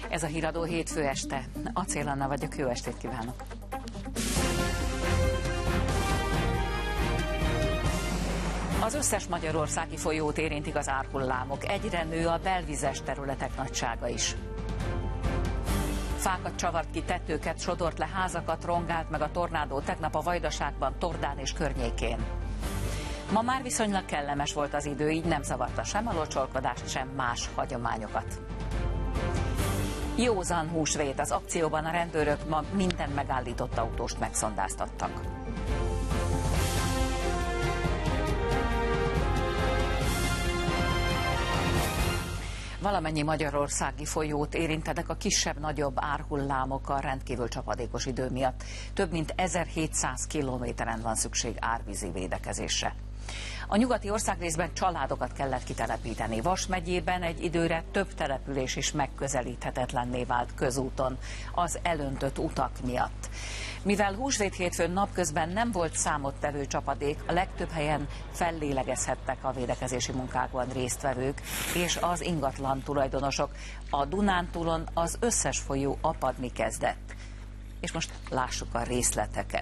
Ez a Híradó hétfő este. Acél Anna vagyok, jó estét kívánok! Az összes magyarországi folyót érintik az árhullámok. Egyre nő a belvizes területek nagysága is. Fákat csavart ki, tetőket sodort le, házakat rongált meg a tornádó tegnap a Vajdaságban, Tordán és környékén. Ma már viszonylag kellemes volt az idő, így nem zavarta sem a locsolkodást, sem más hagyományokat. Józan húsvét, az akcióban a rendőrök ma minden megállított autóst megszondáztattak. Valamennyi magyarországi folyót érintenek a kisebb-nagyobb árhullámok a rendkívül csapadékos idő miatt. Több mint 1700 kilométeren van szükség árvízi védekezésre. A nyugati országrészben családokat kellett kitelepíteni. Vas megyében egy időre több település is megközelíthetetlenné vált közúton az elöntött utak miatt. Mivel húsvét hétfőn napközben nem volt számottevő csapadék, a legtöbb helyen fellélegezhettek a védekezési munkákban résztvevők és az ingatlan tulajdonosok. A Dunántúlon az összes folyó apadni kezdett. És most lássuk a részleteket.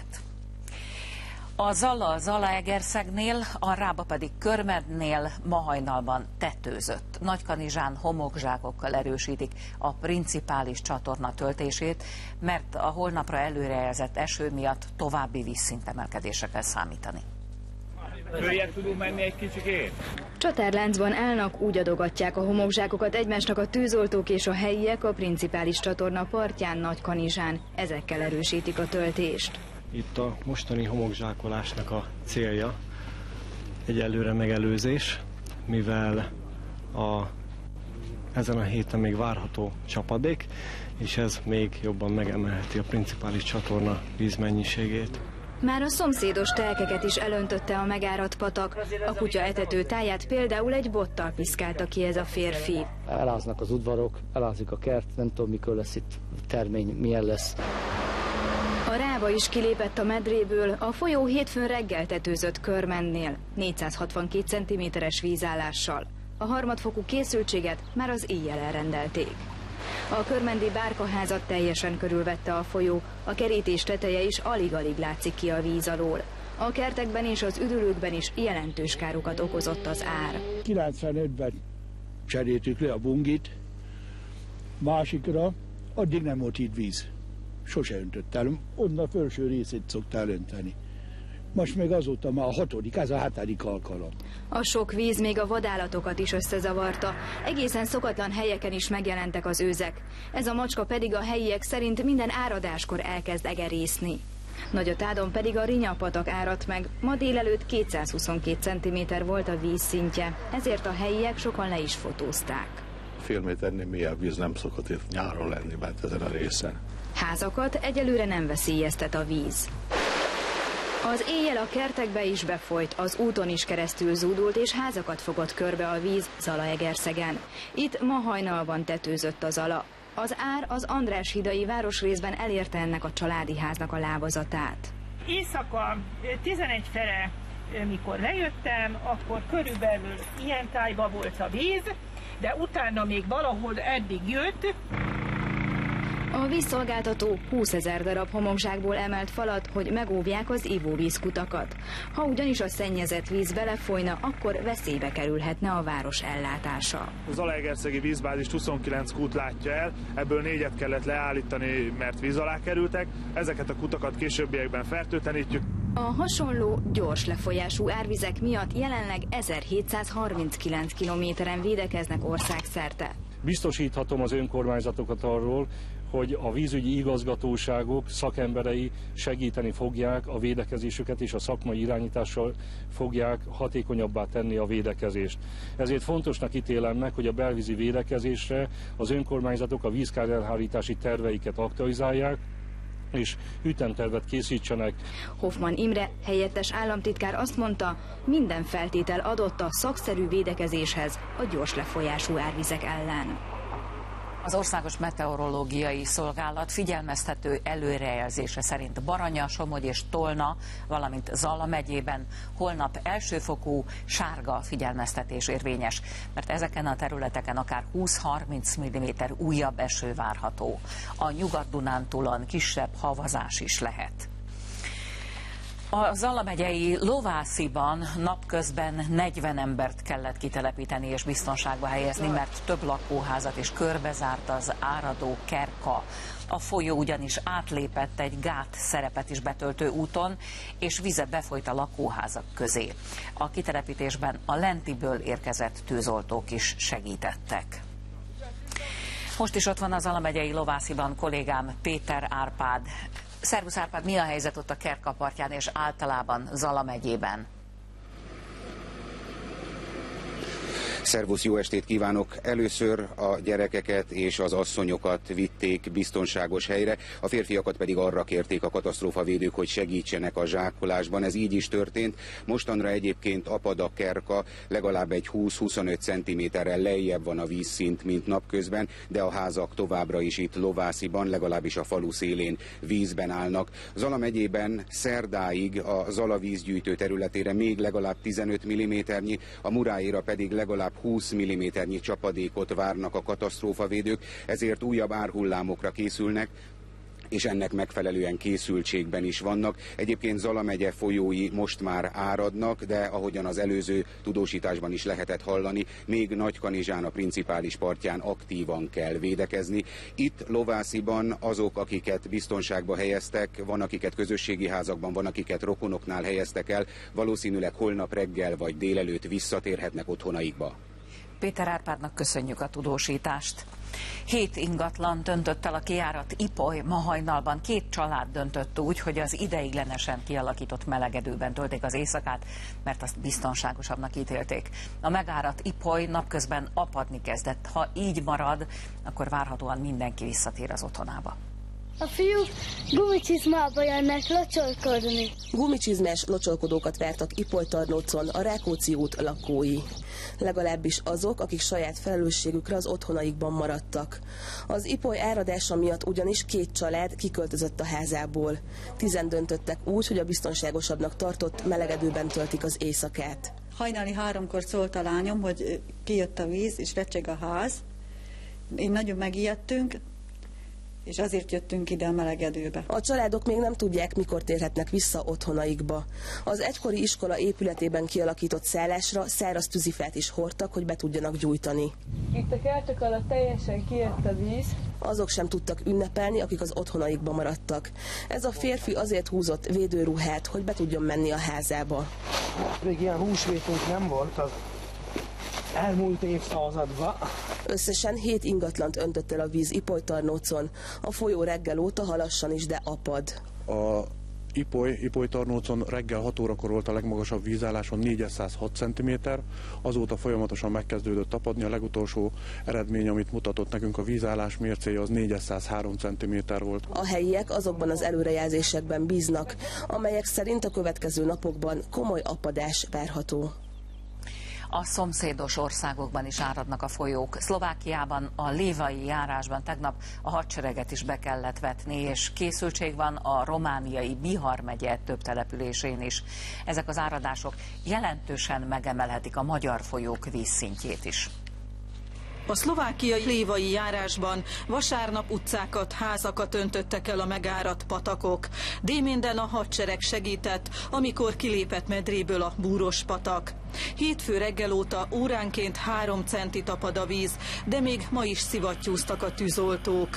A Zalaegerszegnél, a Rába pedig Körmednél ma hajnalban tetőzött. Nagykanizsán homokzsákokkal erősítik a principális csatorna töltését, mert a holnapra előrejelzett eső miatt további vízszintemelkedésre kell számítani. Följebb tudunk menni egy kicsikét? Csatárláncban állnak, úgy adogatják a homokzsákokat egymásnak a tűzoltók és a helyiek a principális csatorna partján, Nagykanizsán. Ezekkel erősítik a töltést. Itt a mostani homokzsákolásnak a célja egyelőre megelőzés, mivel ezen a héten még várható csapadék, és ez még jobban megemelheti a principális csatorna vízmennyiségét. Már a szomszédos telkeket is elöntötte a megáradt patak. A kutya etető táját például egy bottal piszkálta ki ez a férfi. Eláznak az udvarok, elázik a kert, nem tudom mikor lesz itt termény, milyen lesz. A Rába is kilépett a medréből, a folyó hétfőn reggel tetőzött Körmendnél, 462 cm-es vízállással. A harmadfokú készültséget már az éjjel elrendelték. A körmendi bárkaházat teljesen körülvette a folyó, a kerítés teteje is alig-alig látszik ki a víz alól. A kertekben és az üdülőkben is jelentős károkat okozott az ár. 95-ben cseréltük le a bungit, másikra addig nem volt itt víz. Sose öntött el, onnan felső részét szoktál önteni. Most meg azóta már a 6., ez a 7. alkalom. A sok víz még a vadállatokat is összezavarta. Egészen szokatlan helyeken is megjelentek az őzek. Ez a macska pedig a helyiek szerint minden áradáskor elkezd egerészni. Nagyatádon pedig a Rinyapatak áradt meg. Ma délelőtt 222 cm volt a vízszintje, ezért a helyiek sokan le is fotózták. Fél méternél mélyebb víz nem szokott itt nyáron lenni bent ezen a részen. Házakat egyelőre nem veszélyeztet a víz. Az éjjel a kertekbe is befolyt, az úton is keresztül zúdult és házakat fogott körbe a víz Zalaegerszegen. Itt ma hajnalban tetőzött a Zala. Az ár az András hídai városrészben elérte ennek a családi háznak a lábazatát. Éjszaka 11 fele, mikor lejöttem, akkor körülbelül ilyen tájban volt a víz, de utána még valahol eddig jött. A vízszolgáltató 20 000 darab homokzsákból emelt falat, hogy megóvják az ivóvízkutakat. Ha ugyanis a szennyezett víz belefolyna, akkor veszélybe kerülhetne a város ellátása. A Zalaegerszegi vízbázist 29 kút látja el, ebből 4-et kellett leállítani, mert víz alá kerültek. Ezeket a kutakat későbbiekben fertőtlenítjük. A hasonló, gyors lefolyású árvizek miatt jelenleg 1739 kilométeren védekeznek országszerte. Biztosíthatom az önkormányzatokat arról, hogy a vízügyi igazgatóságok szakemberei segíteni fogják a védekezésüket, és a szakmai irányítással fogják hatékonyabbá tenni a védekezést. Ezért fontosnak ítélem meg, hogy a belvízi védekezésre az önkormányzatok a vízkárelhárítási terveiket aktualizálják, és ütemtervet készítsenek. Hoffmann Imre, helyettes államtitkár azt mondta, minden feltétel adott a szakszerű védekezéshez a gyors lefolyású árvizek ellen. Az Országos Meteorológiai Szolgálat figyelmeztető előrejelzése szerint Baranya, Somogy és Tolna, valamint Zala megyében holnap elsőfokú sárga figyelmeztetés érvényes, mert ezeken a területeken akár 20-30 mm újabb eső várható. A Nyugat-Dunántúlon kisebb havazás is lehet. A Zala megyei Lovásziban napközben 40 embert kellett kitelepíteni és biztonságba helyezni, mert több lakóházat is körbezárt az áradó Kerka. A folyó ugyanis átlépett egy gát szerepet is betöltő úton, és vize befolyt a lakóházak közé. A kitelepítésben a Lentiből érkezett tűzoltók is segítettek. Most is ott van a Zala megyei Lovásziban kollégám Péter Árpád. Szervusz Árpád, mi a helyzet ott a Kerka partján és általában Zala megyében? Szervusz, jó estét kívánok! Először a gyerekeket és az asszonyokat vitték biztonságos helyre, a férfiakat pedig arra kérték a katasztrófavédők, hogy segítsenek a zsákolásban. Ez így is történt. Mostanra egyébként apad a Kerka, legalább egy 20-25 cm-rel lejjebb van a vízszint, mint napközben, de a házak továbbra is itt Lovásziban, legalábbis a falu szélén vízben állnak. Zala megyében szerdáig a Zala vízgyűjtő területére még legalább 15 mm-nyi, a Muráéra pedig legalább 20 mm-nyi csapadékot várnak a katasztrófavédők, ezért újabb árhullámokra készülnek, és ennek megfelelően készültségben is vannak. Egyébként Zala megye folyói most már áradnak, de ahogyan az előző tudósításban is lehetett hallani, még Nagykanizsán a principális partján aktívan kell védekezni. Itt Lovásziban azok, akiket biztonságba helyeztek, van akiket közösségi házakban, van akiket rokonoknál helyeztek el, valószínűleg holnap reggel vagy délelőtt visszatérhetnek otthonaikba. Péter Árpádnak köszönjük a tudósítást. 7 ingatlan döntött el a kijárat Ipoly ma hajnalban. 2 család döntött úgy, hogy az ideiglenesen kialakított melegedőben tölték az éjszakát, mert azt biztonságosabbnak ítélték. A megáradt Ipoly napközben apadni kezdett. Ha így marad, akkor várhatóan mindenki visszatér az otthonába. A fiúk gumicsizmába jönnek locsolkodni. Gumicsizmás locsolkodókat vártak Ipoly-Tarnócon a Rákóczi út lakói. Legalábbis azok, akik saját felelősségükre az otthonaikban maradtak. Az Ipoly áradása miatt ugyanis 2 család kiköltözött a házából. 10 döntöttek úgy, hogy a biztonságosabbnak tartott melegedőben töltik az éjszakát. Hajnali 3-kor szólt a lányom, hogy kijött a víz és recseg a ház. Én nagyon megijedtünk, és azért jöttünk ide a melegedőbe. A családok még nem tudják, mikor térhetnek vissza otthonaikba. Az egykori iskola épületében kialakított szállásra száraz tűzifát is hordtak, hogy be tudjanak gyújtani. Itt a kertek alatt teljesen kijött a víz. Azok sem tudtak ünnepelni, akik az otthonaikba maradtak. Ez a férfi azért húzott védőruhát, hogy be tudjon menni a házába. Még ilyen húsvétunk nem volt az elmúlt évszázadban. Összesen 7 ingatlant öntött el a víz Ipoly-Tarnócon. A folyó reggel óta halassan is, de apad. A Ipoly-Tarnócon reggel 6 órakor volt a legmagasabb vízálláson 406 cm, azóta folyamatosan megkezdődött apadni, a legutolsó eredmény, amit mutatott nekünk a vízállás mércéje, az 403 cm volt. A helyiek azokban az előrejelzésekben bíznak, amelyek szerint a következő napokban komoly apadás várható. A szomszédos országokban is áradnak a folyók. Szlovákiában a lévai járásban tegnap a hadsereget is be kellett vetni, és készültség van a romániai Bihar megye több településén is. Ezek az áradások jelentősen megemelhetik a magyar folyók vízszintjét is. A szlovákiai lévai járásban vasárnap utcákat, házakat öntöttek el a megáradt patakok. Déménden a hadsereg segített, amikor kilépett medréből a Búros patak. Hétfő reggel óta óránként 3 centi tapad a víz, de még ma is szivattyúztak a tűzoltók.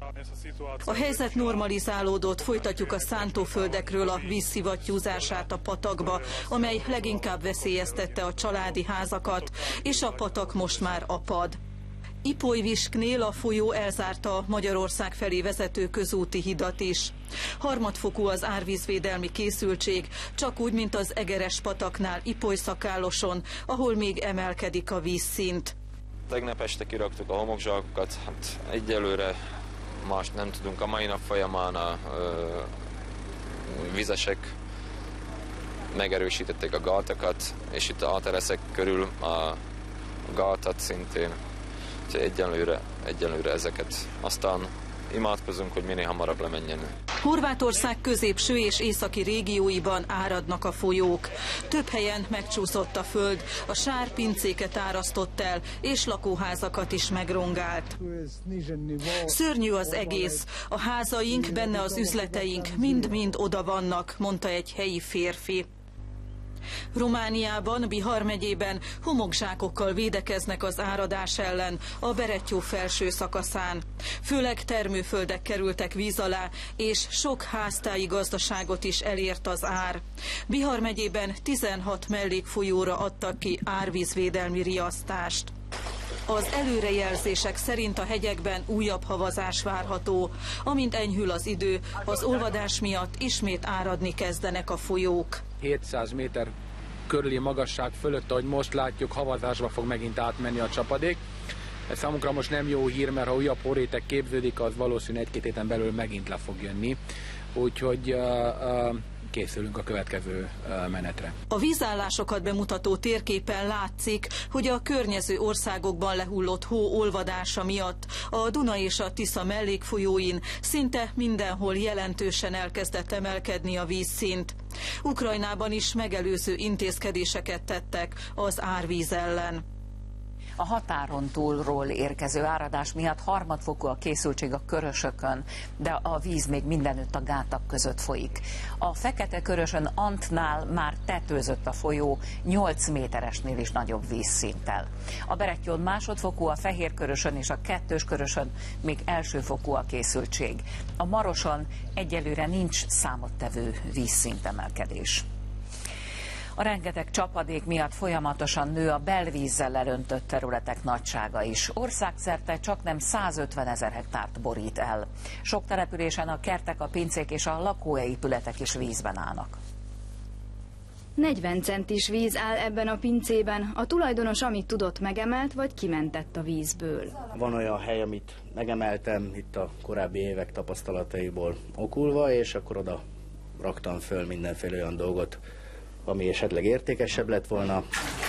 A helyzet normalizálódott, folytatjuk a szántóföldekről a víz szivattyúzását a patakba, amely leginkább veszélyeztette a családi házakat, és a patak most már apad. Ipolyvisknél a folyó elzárta a Magyarország felé vezető közúti hidat is. Harmadfokú az árvízvédelmi készültség, csak úgy, mint az Egeres pataknál Ipoly-Szakálloson, ahol még emelkedik a vízszint. Tegnap este kiraktuk a homokzsákokat, hát egyelőre mást nem tudunk. A mai nap folyamán a vizesek megerősítették a gátakat, és itt a teraszek körül a gátat szintén Egyelőre ezeket. Aztán imádkozunk, hogy minél hamarabb lemenjen. Horvátország középső és északi régióiban áradnak a folyók. Több helyen megcsúszott a föld, a sár pincéket árasztott el, és lakóházakat is megrongált. Szörnyű az egész. A házaink, benne az üzleteink mind-mind oda vannak, mondta egy helyi férfi. Romániában, Bihar megyében homokzsákokkal védekeznek az áradás ellen a Berettyó felső szakaszán. Főleg termőföldek kerültek víz alá, és sok háztáji gazdaságot is elért az ár. Bihar megyében 16 mellékfolyóra adtak ki árvízvédelmi riasztást. Az előrejelzések szerint a hegyekben újabb havazás várható. Amint enyhül az idő, az olvadás miatt ismét áradni kezdenek a folyók. 700 méter körüli magasság fölött, ahogy most látjuk, havazásba fog megint átmenni a csapadék. Ez számunkra most nem jó hír, mert ha újabb hóréteg képződik, az valószínű egy-két héten belül megint le fog jönni. Úgyhogy készülünk a következő menetre. A vízállásokat bemutató térképen látszik, hogy a környező országokban lehullott hó olvadása miatt a Duna és a Tisza mellékfolyóin szinte mindenhol jelentősen elkezdett emelkedni a vízszint. Ukrajnában is megelőző intézkedéseket tettek az árvíz ellen. A határon túlról érkező áradás miatt harmadfokú a készültség a Körösökön, de a víz még mindenütt a gátak között folyik. A Fekete-Körösön Antnál már tetőzött a folyó 8 méteresnél is nagyobb vízszinttel. A Berettyón másodfokú, a Fehérkörösön és a Kettőskörösön még elsőfokú a készültség. A Maroson egyelőre nincs számottevő vízszintemelkedés. A rengeteg csapadék miatt folyamatosan nő a belvízzel elöntött területek nagysága is. Országszerte csaknem 150 000 hektárt borít el. Sok településen a kertek, a pincék és a lakóépületek is vízben állnak. 40 centis víz áll ebben a pincében. A tulajdonos, amit tudott, megemelt vagy kimentett a vízből. Van olyan hely, amit megemeltem itt a korábbi évek tapasztalataiból okulva, és akkor oda raktam föl mindenféle olyan dolgot, ami esetleg értékesebb lett volna.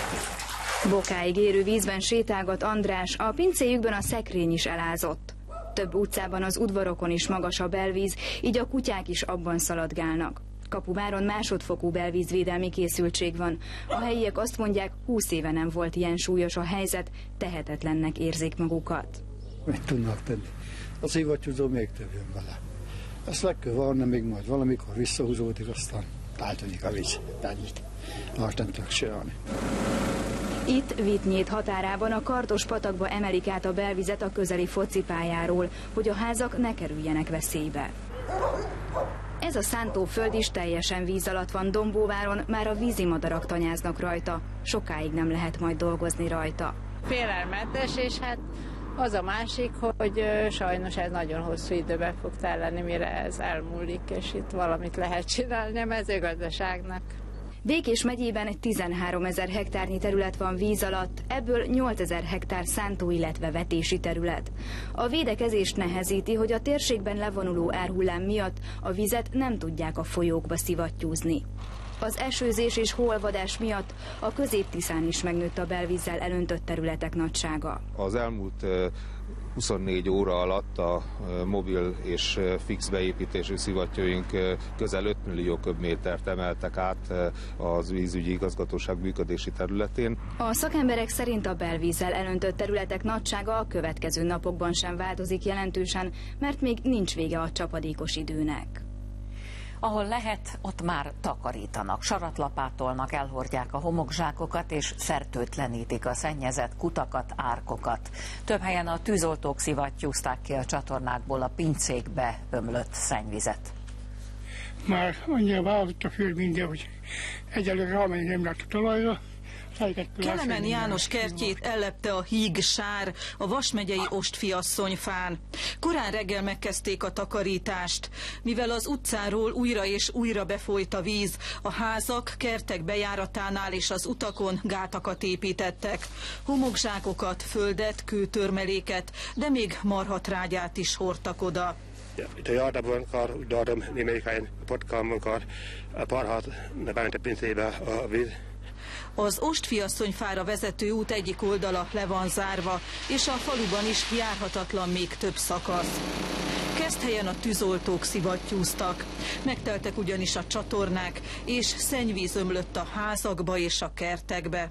Bokáig érő vízben sétálgat András, a pincéjükben a szekrény is elázott. Több utcában az udvarokon is magas a belvíz, így a kutyák is abban szaladgálnak. Kapuváron másodfokú belvízvédelmi készültség van. A helyiek azt mondják, 20 éve nem volt ilyen súlyos a helyzet, tehetetlennek érzik magukat. Mit tudnak tenni? A szivattyúzó még több jön vele. Ezt le kell varni, még majd valamikor visszahúzódik, aztán eltűnik a víz. Most nem tudok csinálni. Itt Vitnyét határában a Kartos patakba emelik át a belvizet a közeli focipályáról, hogy a házak ne kerüljenek veszélybe. Ez a szántóföld is teljesen víz alatt van Dombóváron, már a vízimadarak tanyáznak rajta. Sokáig nem lehet majd dolgozni rajta. Félelmetes, és hát az a másik, hogy sajnos ez nagyon hosszú időben fog telni, mire ez elmúlik, és itt valamit lehet csinálni a mezőgazdaságnak. Békés megyében 13 000 hektárnyi terület van víz alatt, ebből 8 000 hektár szántó, illetve vetési terület. A védekezést nehezíti, hogy a térségben levonuló árhullám miatt a vizet nem tudják a folyókba szivattyúzni. Az esőzés és hóolvadás miatt a Közép-Tiszán is megnőtt a belvízzel elöntött területek nagysága. Az elmúlt 24 óra alatt a mobil és fix beépítésű szivattyúink közel 5 millió köbmétert emeltek át az vízügyi igazgatóság működési területén. A szakemberek szerint a belvízzel elöntött területek nagysága a következő napokban sem változik jelentősen, mert még nincs vége a csapadékos időnek. Ahol lehet, ott már takarítanak, saratlapátolnak, elhordják a homokzsákokat és fertőtlenítik a szennyezett kutakat, árkokat. Több helyen a tűzoltók szivattyúzták ki a csatornákból a pincékbe ömlött szennyvizet. Már annyira változott a föld minden, hogy egyelőre amennyi nem lett a talajra. Kelemen János kertjét ellepte a híg sár a Vas megyei Ostfiasszonyfán. Korán reggel megkezdték a takarítást. Mivel az utcáról újra és újra befolyt a víz, a házak, kertek bejáratánál és az utakon gátakat építettek. Homokzsákokat, földet, kőtörmeléket, de még marhatrágyát is hordtak oda. Itt a jártában úgy tartom némelyik helyen potkalmunkat, parhat bementett pincébe a víz. Az Ostfiasszonyfára vezető út egyik oldala le van zárva, és a faluban is járhatatlan még több szakasz. Keszthelyen a tűzoltók szivattyúztak. Megteltek ugyanis a csatornák, és szennyvíz ömlött a házakba és a kertekbe.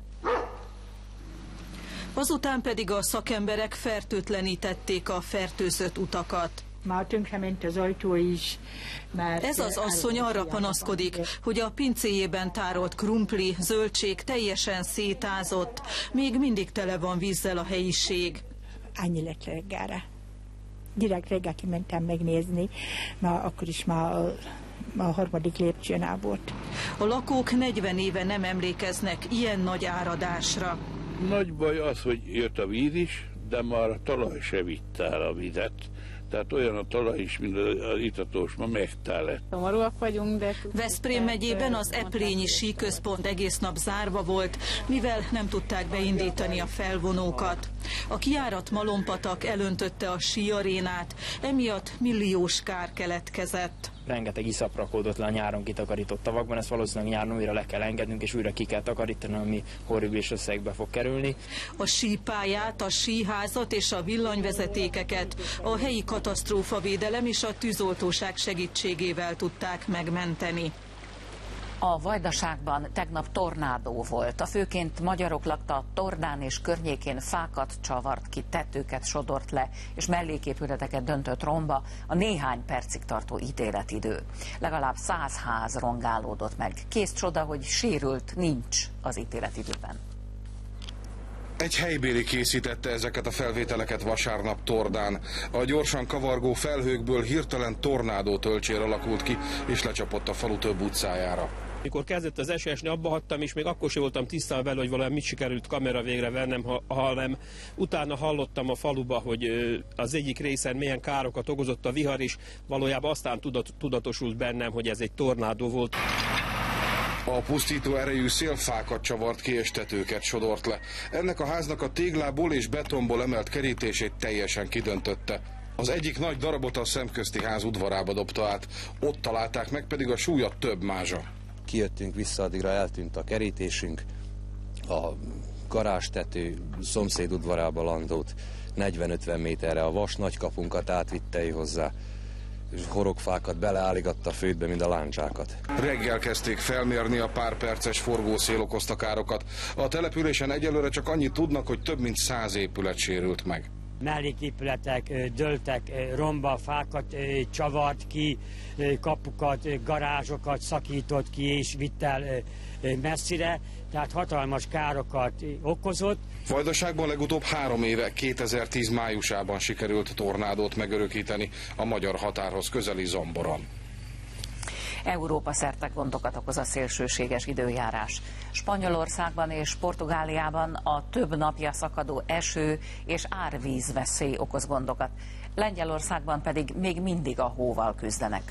Azután pedig a szakemberek fertőtlenítették a fertőzött utakat. Már tönkrement az ajtó is. Ez az asszony arra panaszkodik, hogy a pincéjében tárolt krumpli, zöldség teljesen szétázott. Még mindig tele van vízzel a helyiség. Annyi lett reggelre. Direkt reggel kimentem megnézni, már akkor is már a harmadik lépcsőnál volt. A lakók 40 éve nem emlékeznek ilyen nagy áradásra. Nagy baj az, hogy jött a víz is, de már a talaj se vitte el a vizet. Tehát olyan a talaj is, mint az itatós, ma megtálett. Szomorúak vagyunk, de... Veszprém megyében az Eplényi síközpont egész nap zárva volt, mivel nem tudták beindítani a felvonókat. A kijárat Malompatak elöntötte a síarénát, emiatt milliós kár keletkezett. Rengeteg iszap rakódott le a nyáron kitakarított tavakban, ezt valószínűleg nyáron újra le kell engednünk, és újra ki kell takarítani, ami horribilis összegbe fog kerülni. A sípályát, a síházat és a villanyvezetékeket a helyi katasztrófavédelem és a tűzoltóság segítségével tudták megmenteni. A Vajdaságban tegnap tornádó volt. A főként magyarok lakta Tordán és környékén fákat csavart ki, tetőket sodort le, és melléképületeket döntött romba a néhány percig tartó ítéletidő. Legalább 100 ház rongálódott meg. Kész csoda, hogy sérült nincs az ítéletidőben. Egy helybéli készítette ezeket a felvételeket vasárnap Tordán. A gyorsan kavargó felhőkből hirtelen tornádó tölcsér alakult ki, és lecsapott a falu több utcájára. Mikor kezdett az eső esni, abba hagytam, és még akkor sem voltam tisztában vele, hogy valami mit sikerült kamera végre vennem, hanem utána hallottam a faluba, hogy az egyik részen milyen károkat okozott a vihar, és valójában aztán tudatosult bennem, hogy ez egy tornádó volt. A pusztító erejű szélfákat csavart ki és tetőket sodort le. Ennek a háznak a téglából és betonból emelt kerítését teljesen kidöntötte. Az egyik nagy darabot a szemközti ház udvarába dobta át, ott találták meg pedig a súlya több mázsa. Kijöttünk vissza, addigra eltűnt a kerítésünk, a garázstető szomszéd udvarába landolt 40-50 méterre, a vas nagykapunkat átvitte hozzá, és horogfákat beleálligatta a földbe, mint a láncsákat. Reggel kezdték felmérni a pár perces forgószél okozta károkat. A településen egyelőre csak annyit tudnak, hogy több mint 100 épület sérült meg. Melléképületek dőltek romba, fákat csavart ki, kapukat, garázsokat szakított ki és vitt el messzire, tehát hatalmas károkat okozott. Vajdaságban legutóbb 3 éve, 2010 májusában sikerült tornádót megörökíteni a magyar határhoz közeli Zomboron. Európa szerte gondokat okoz a szélsőséges időjárás. Spanyolországban és Portugáliában a több napja szakadó eső és árvízveszély okoz gondokat. Lengyelországban pedig még mindig a hóval küzdenek.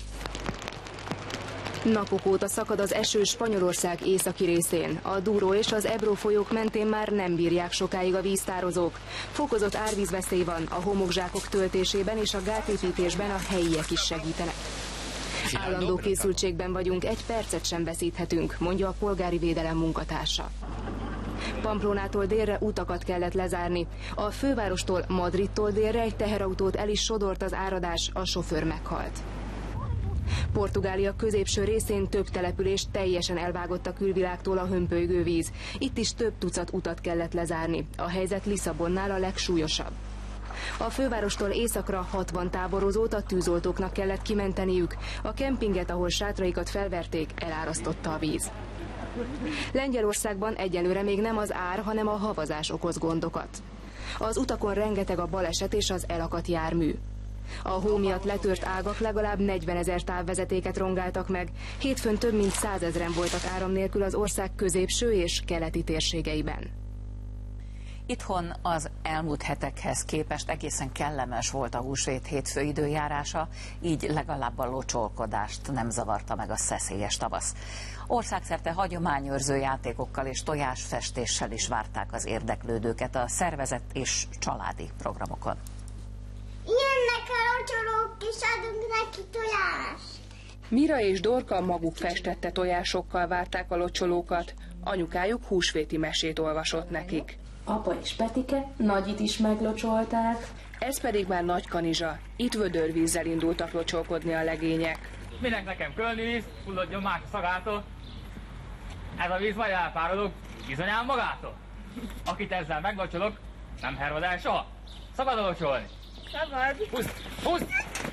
Napok óta szakad az eső Spanyolország északi részén. A Douro és az Ebro folyók mentén már nem bírják sokáig a víztározók. Fokozott árvízveszély van, a homokzsákok töltésében és a gátépítésben a helyiek is segítenek. Állandó készültségben vagyunk, egy percet sem veszíthetünk, mondja a polgári védelem munkatársa. Pamplonától délre utakat kellett lezárni. A fővárostól Madridtól délre egy teherautót el is sodort az áradás, a sofőr meghalt. Portugália középső részén több települést teljesen elvágott a külvilágtól a hömpölygő víz. Itt is több tucat utat kellett lezárni. A helyzet Lisszabonnál a legsúlyosabb. A fővárostól északra 60 táborozót a tűzoltóknak kellett kimenteniük. A kempinget, ahol sátraikat felverték, elárasztotta a víz. Lengyelországban egyelőre még nem az ár, hanem a havazás okoz gondokat. Az utakon rengeteg a baleset és az elakadt jármű. A hó miatt letört ágak legalább 40 000 távvezetéket rongáltak meg. Hétfőn több mint 100 000-en voltak áram nélkül az ország középső és keleti térségeiben. Itthon az elmúlt hetekhez képest egészen kellemes volt a húsvét hétfő időjárása, így legalább a locsolkodást nem zavarta meg a szeszélyes tavasz. Országszerte hagyományőrző játékokkal és tojásfestéssel is várták az érdeklődőket a szervezett és családi programokon. Jönnek a locsolók és adunk neki tojást. Mira és Dorka maguk festette tojásokkal várták a locsolókat, anyukájuk húsvéti mesét olvasott nekik. Apa és Petike Nagyit is meglocsolták. Ez pedig már Nagykanizsa, itt vödörvízzel indultak locsolkodni a legények. Minek nekem kölni víz, fulladjon más a szagától. Ez a víz majd elpárodok, bizonyám magától. Akit ezzel meglocsolok, nem hervad el soha. Szabad locsolni. Szabad. Húzd!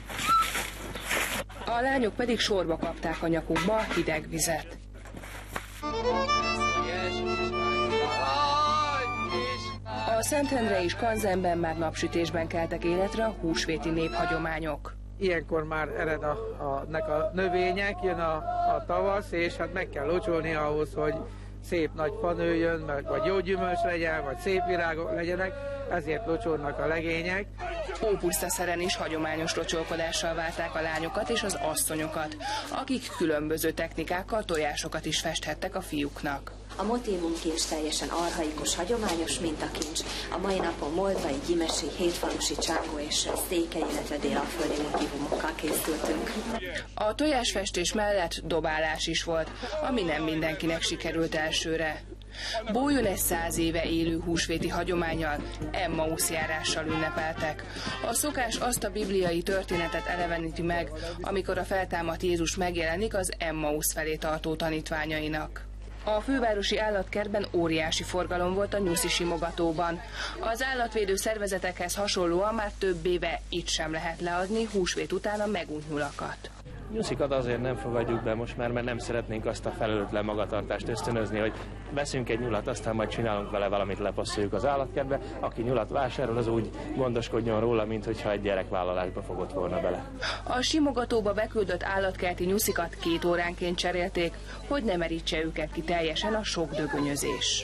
A lányok pedig sorba kapták a nyakukba a hideg vizet. A Szentendre és Kanzenben már napsütésben keltek életre a húsvéti néphagyományok. Ilyenkor már ered a növények, jön a tavasz, és hát meg kell locsolni ahhoz, hogy szép nagy fa nőjön, vagy jó gyümölcs legyen, vagy szép virágok legyenek, ezért locsolnak a legények. Ópusztaszeren is hagyományos locsolkodással várták a lányokat és az asszonyokat, akik különböző technikákkal tojásokat is festhettek a fiúknak. A motívumkincs teljesen archaikus, hagyományos mintakincs. A mai napon moldvai, gyimesi, hétfalusi, csángó és székely, illetve délalföldi motívumokkal készültünk. A tojásfestés mellett dobálás is volt, ami nem mindenkinek sikerült elsőre. Bójon egy 100 éve élő húsvéti hagyománnyal, Emmaus járással ünnepeltek. A szokás azt a bibliai történetet eleveníti meg, amikor a feltámadt Jézus megjelenik az Emmaus felé tartó tanítványainak. A fővárosi állatkertben óriási forgalom volt a nyuszi simogatóban. Az állatvédő szervezetekhez hasonlóan már több éve itt sem lehet leadni húsvét után a megunt nyulakat. Nyuszikat azért nem fogadjuk be most már, mert nem szeretnénk azt a felelőtlen magatartást ösztönözni, hogy veszünk egy nyulat, aztán majd csinálunk vele valamit, lepasszoljuk az állatkertbe. Aki nyulat vásárol, az úgy gondoskodjon róla, mintha egy gyerekvállalásba fogott volna bele. A simogatóba beküldött állatkerti nyuszikat 2 óránként cserélték, hogy ne merítse őket ki teljesen a sok dögönyözés.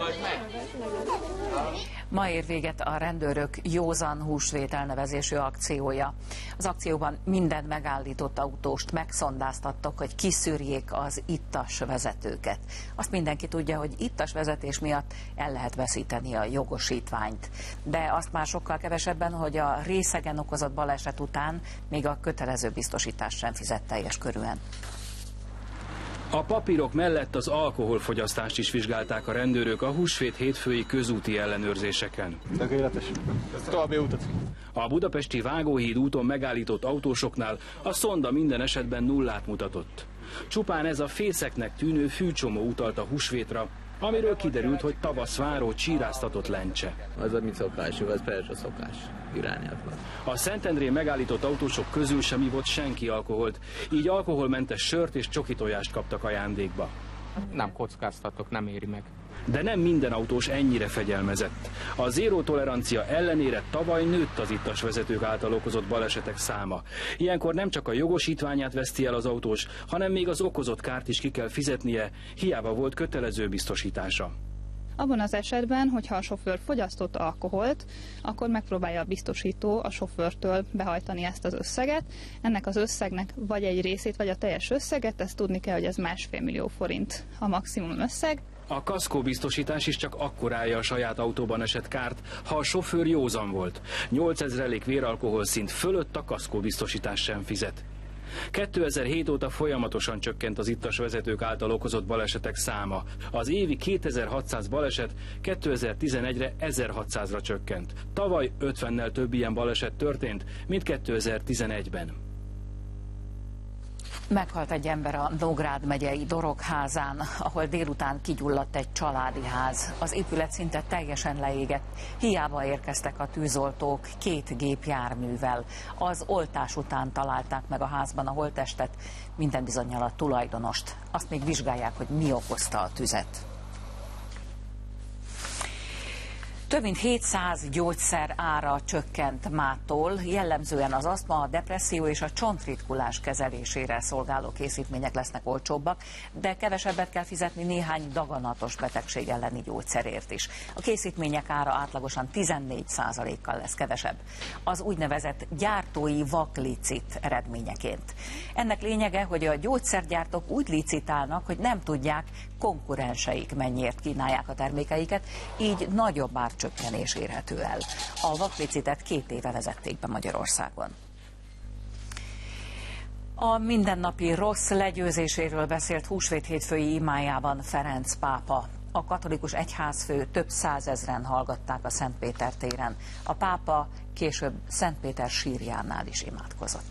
Ma ér véget a rendőrök Józan húsvét elnevezésű akciója. Az akcióban minden megállított autóst megszondáztattak, hogy kiszűrjék az ittas vezetőket. Azt mindenki tudja, hogy ittas vezetés miatt el lehet veszíteni a jogosítványt. De azt már sokkal kevesebben, hogy a részegen okozott baleset után még a kötelező biztosítást sem fizet teljes körűen. A papírok mellett az alkoholfogyasztást is vizsgálták a rendőrök a húsvét hétfői közúti ellenőrzéseken. Tökéletes. További utat. A budapesti Vágóhíd úton megállított autósoknál a szonda minden esetben nullát mutatott. Csupán ez a fészeknek tűnő fűcsomó utalt a húsvétra, amiről kiderült, hogy tavasz váró csíráztatott lencse. Az a mi szokásunk, az persze szokás irányelvben. A Szentendrén megállított autósok közül sem ivott senki alkoholt, így alkoholmentes sört és csokitojást kaptak ajándékba. Nem kockáztatok, nem éri meg. De nem minden autós ennyire fegyelmezett. A zéró tolerancia ellenére tavaly nőtt az ittas vezetők által okozott balesetek száma. Ilyenkor nem csak a jogosítványát veszti el az autós, hanem még az okozott kárt is ki kell fizetnie, hiába volt kötelező biztosítása. Abban az esetben, hogyha a sofőr fogyasztott alkoholt, akkor megpróbálja a biztosító a sofőrtől behajtani ezt az összeget. Ennek az összegnek vagy egy részét, vagy a teljes összeget, ezt tudni kell, hogy ez 1,5 millió forint a maximum összeg. A kaszkóbiztosítás is csak akkor állja a saját autóban esett kárt, ha a sofőr józan volt. 8000 véralkohol szint fölött a kaszkóbiztosítás sem fizet. 2007 óta folyamatosan csökkent az ittas vezetők által okozott balesetek száma. Az évi 2600 baleset 2011-re 1600-ra csökkent. Tavaly 50-nel több ilyen baleset történt, mint 2011-ben. Meghalt egy ember a Nógrád megyei Dorogházán, ahol délután kigyulladt egy családi ház. Az épület szinte teljesen leégett. Hiába érkeztek a tűzoltók 2 gépjárművel. Az oltás után találták meg a házban a holttestet, minden bizonnyal a tulajdonost. Azt még vizsgálják, hogy mi okozta a tüzet. Több mint 700 gyógyszer ára csökkent mától, jellemzően az asztma, a depresszió és a csontritkulás kezelésére szolgáló készítmények lesznek olcsóbbak, de kevesebbet kell fizetni néhány daganatos betegség elleni gyógyszerért is. A készítmények ára átlagosan 14%-kal lesz kevesebb. Az úgynevezett gyártói vaklicit eredményeként. Ennek lényege, hogy a gyógyszergyártók úgy licitálnak, hogy nem tudják, konkurenseik mennyiért kínálják a termékeiket, így nagyobb árcsökkenés érhető el. A vaklicitet 2 éve vezették be Magyarországon. A mindennapi rossz legyőzéséről beszélt húsvét hétfői imájában Ferenc pápa. A katolikus egyházfő több százezren hallgatták a Szentpéter téren. A pápa később Szentpéter sírjánál is imádkozott.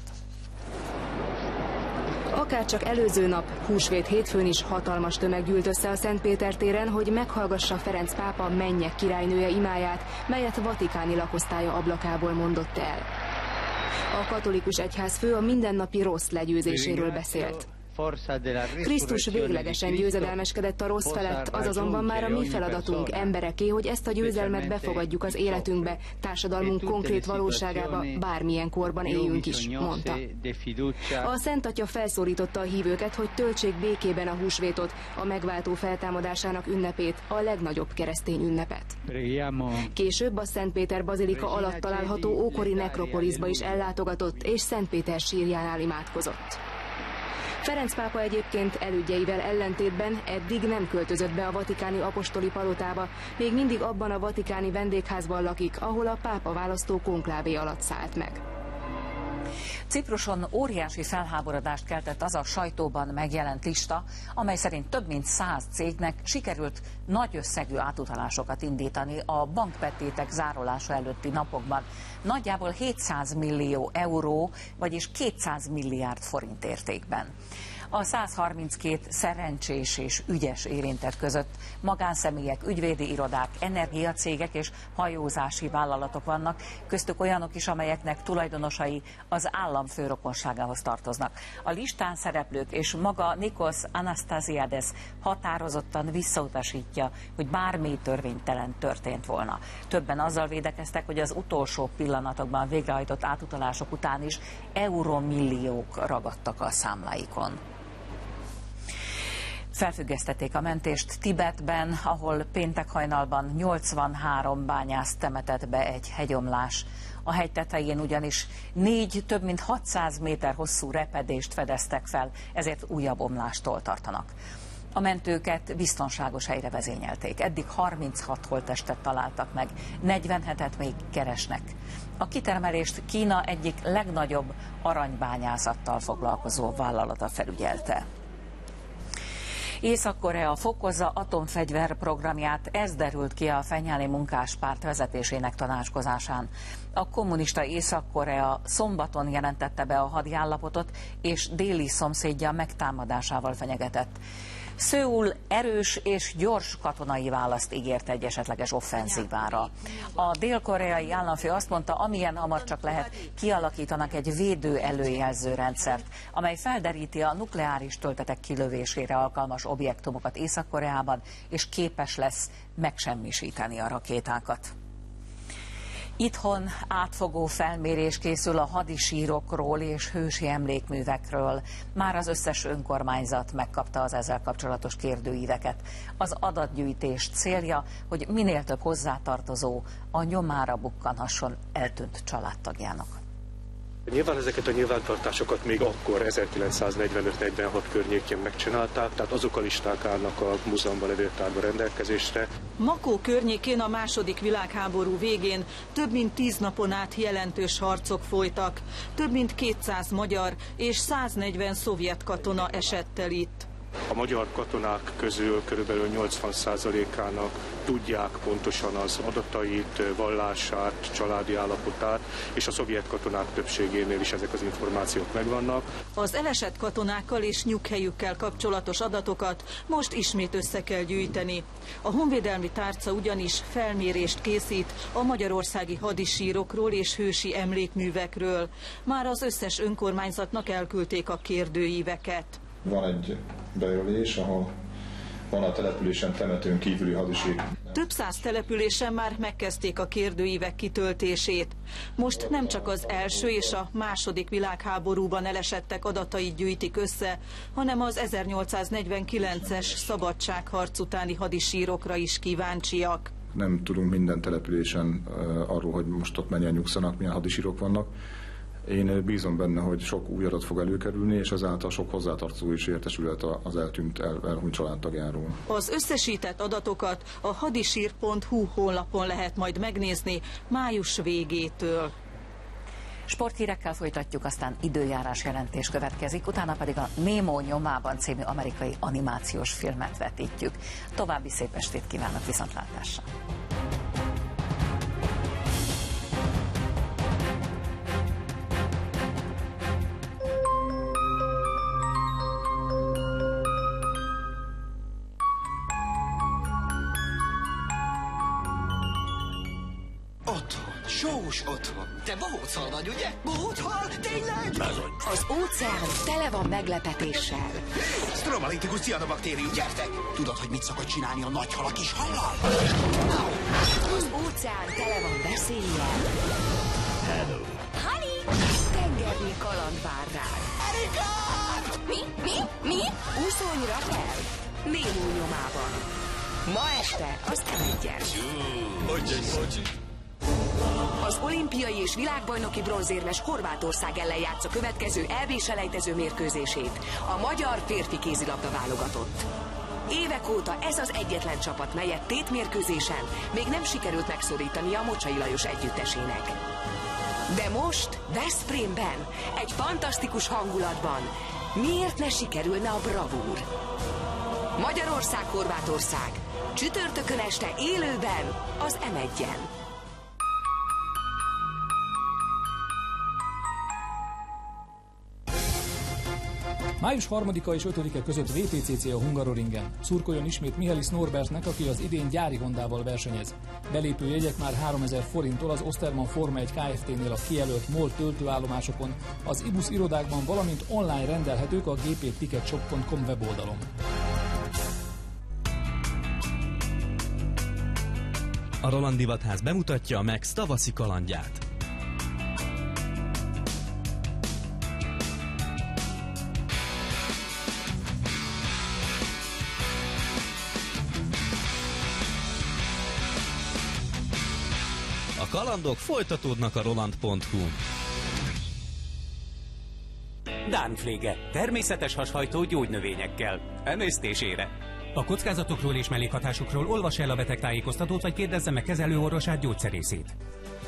Akárcsak előző nap, húsvét hétfőn is hatalmas tömeg gyűlt össze a Szentpéter téren, hogy meghallgassa Ferenc pápa mennyek királynője imáját, melyet vatikáni lakosztálya ablakából mondott el. A katolikus egyházfő a mindennapi rossz legyőzéséről beszélt. Krisztus véglegesen győzedelmeskedett a rossz felett, az azonban már a mi feladatunk embereké, hogy ezt a győzelmet befogadjuk az életünkbe, társadalmunk konkrét valóságába, bármilyen korban éljünk is, mondta. A Szent Atya felszólította a hívőket, hogy töltsék békében a húsvétot, a megváltó feltámadásának ünnepét, a legnagyobb keresztény ünnepet. Később a Szentpéter bazilika alatt található ókori nekropoliszba is ellátogatott, és Szentpéter sírjánál imádkozott. Ferenc pápa egyébként elődjeivel ellentétben eddig nem költözött be a vatikáni apostoli palotába, még mindig abban a vatikáni vendégházban lakik, ahol a pápa választó konklávé alatt szállt meg. Cipruson óriási felháborodást keltett az a sajtóban megjelent lista, amely szerint több mint 100 cégnek sikerült nagy összegű átutalásokat indítani a bankbetétek zárolása előtti napokban. Nagyjából 700 millió euró, vagyis 200 milliárd forint értékben. A 132 szerencsés és ügyes érintett között magánszemélyek, ügyvédi irodák, energiacégek és hajózási vállalatok vannak, köztük olyanok is, amelyeknek tulajdonosai az állam főrokonságához tartoznak. A listán szereplők és maga Nikos Anastasiades határozottan visszautasítja, hogy bármi törvénytelen történt volna. Többen azzal védekeztek, hogy az utolsó pillanatokban végrehajtott átutalások után is euromilliók ragadtak a számláikon. Felfüggesztették a mentést Tibetben, ahol péntek hajnalban 83 bányászt temetett be egy hegyomlás. A hegy tetején ugyanis 4 több mint 600 méter hosszú repedést fedeztek fel, ezért újabb omlástól tartanak. A mentőket biztonságos helyre vezényelték. Eddig 36 holttestet találtak meg, 47-et még keresnek. A kitermelést Kína egyik legnagyobb aranybányászattal foglalkozó vállalata felügyelte. Észak-Korea fokozza atomfegyver programját, ez derült ki a Fenyáli Munkáspárt vezetésének tanácskozásán. A kommunista Észak-Korea szombaton jelentette be a hadi állapotot, és déli szomszédja megtámadásával fenyegetett. Szöul erős és gyors katonai választ ígért egy esetleges offenzívára. A dél-koreai államfő azt mondta, amilyen hamar csak lehet, kialakítanak egy védő előjelző rendszert, amely felderíti a nukleáris töltetek kilövésére alkalmas objektumokat Észak-Koreában, és képes lesz megsemmisíteni a rakétákat. Itthon átfogó felmérés készül a hadisírokról és hősi emlékművekről. Már az összes önkormányzat megkapta az ezzel kapcsolatos kérdőíveket. Az adatgyűjtés célja, hogy minél több hozzátartozó a nyomára bukkanhasson eltűnt családtagjának. Nyilván ezeket a nyilvántartásokat még akkor 1945-46 környékén megcsinálták, tehát azok a listák állnak a múzeumban lévő tárban rendelkezésre. Makó környékén a II. Világháború végén több mint 10 napon át jelentős harcok folytak. Több mint 200 magyar és 140 szovjet katona esett el itt. A magyar katonák közül körülbelül 80%-ának tudják pontosan az adatait, vallását, családi állapotát, és a szovjet katonák többségénél is ezek az információk megvannak. Az elesett katonákkal és nyughelyükkel kapcsolatos adatokat most ismét össze kell gyűjteni. A honvédelmi tárca ugyanis felmérést készít a magyarországi hadisírokról és hősi emlékművekről. Már az összes önkormányzatnak elküldték a kérdőíveket. Van egy bejelölés, ahol van a településen temetőn kívüli hadisír. Több száz településen már megkezdték a kérdőívek kitöltését. Most nem csak az első és a II. Világháborúban elesettek adatait gyűjtik össze, hanem az 1849-es szabadságharc utáni hadisírokra is kíváncsiak. Nem tudunk minden településen arról, hogy most ott mennyien nyugszanak, milyen hadisírok vannak. Én bízom benne, hogy sok új adat fog előkerülni, és ezáltal sok hozzátartozó is értesülhet az eltűnt, elhunyt családtagjáról. Az összesített adatokat a hadisír.hu honlapon lehet majd megnézni május végétől. Sporthírekkel folytatjuk, aztán időjárás jelentés következik, utána pedig a Nemo nyomában című amerikai animációs filmet vetítjük. További szép estét kívánok, viszontlátásra! Sós otthon. Te bohóchal vagy, ugye? Bohóchal? Tényleg? Bizony. Az óceán tele van meglepetéssel. Stromalitikus cianobaktérium, gyertek! Tudod, hogy mit szokott csinálni a nagy hal a kis hallal? Az óceán tele van veszéllyel. Hello. Honey! Tengernyi kaland vár rád. Erika! Mi? Úszonyra kell. Nemo nyomában. Ma este azt emegyen. Az olimpiai és világbajnoki bronzérmes Horvátország ellen játsz a következő EB-selejtező mérkőzését, a magyar férfi kézilabda válogatott. Évek óta ez az egyetlen csapat, melyet tétmérkőzésen még nem sikerült megszorítani a Mocsai Lajos együttesének. De most Veszprémben, egy fantasztikus hangulatban miért ne sikerülne a bravúr? Magyarország-Horvátország, csütörtökön este élőben az M1-en. Május 3-a és 5-e között VTCC a Hungaroringen. Szurkoljon ismét Mihály Norbertnek, aki az idén gyári Hondával versenyez. Belépő jegyek már 3000 forinttól az Osterman Forma 1 Kft-nél a kijelölt MOL töltőállomásokon, az IBUS irodákban, valamint online rendelhetők a gpticketshop.com weboldalon. A Roland Divatház bemutatja a Max tavaszi kalandját. A kalandok folytatódnak a roland.hu-n. Darmpflege, természetes hashajtó gyógynövényekkel, emésztésére. A kockázatokról és mellékhatásokról olvassa el a betegtájékoztatót, vagy kérdezze meg kezelőorvosát, gyógyszerészét.